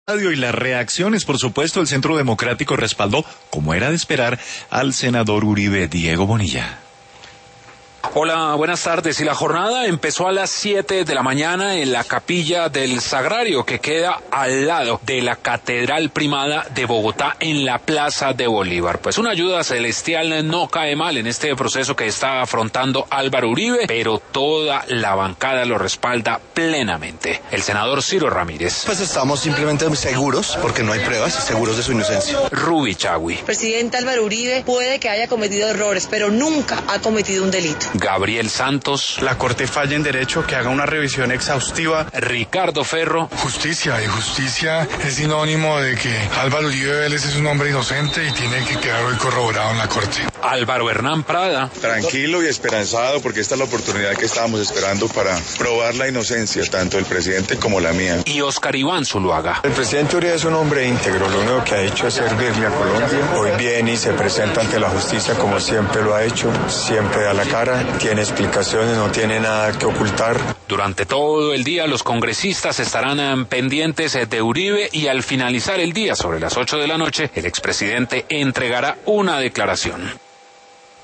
Y las reacciones, por supuesto, el Centro Democrático respaldó, como era de esperar, al senador Uribe. Diego Bonilla. Hola, buenas tardes. Y la jornada empezó a las 7 de la mañana en la Capilla del Sagrario, que queda al lado de la Catedral Primada de Bogotá, en la Plaza de Bolívar. Pues una ayuda celestial no cae mal en este proceso que está afrontando Álvaro Uribe, pero toda la bancada lo respalda plenamente. El senador Ciro Ramírez. Pues estamos simplemente seguros, porque no hay pruebas, seguros de su inocencia. Ruby Chagui. Presidente Álvaro Uribe puede que haya cometido errores, pero nunca ha cometido un delito. Gabriel Santos. La Corte falla en derecho, que haga una revisión exhaustiva. Ricardo Ferro. Justicia, y justicia es sinónimo de que Álvaro Uribe Vélez es un hombre inocente y tiene que quedar hoy corroborado en la Corte. Álvaro Hernán Prada. Tranquilo y esperanzado, porque esta es la oportunidad que estábamos esperando para probar la inocencia, tanto del presidente como la mía. Y Oscar Iván Zuluaga. El presidente Uribe es un hombre íntegro, lo único que ha hecho es servirle a Colombia. Hoy viene y se presenta ante la justicia como siempre lo ha hecho, siempre da la cara, tiene explicaciones, no tiene nada que ocultar. Durante todo el día los congresistas estarán pendientes de Uribe, y al finalizar el día, sobre las 8 de la noche, el expresidente entregará una declaración.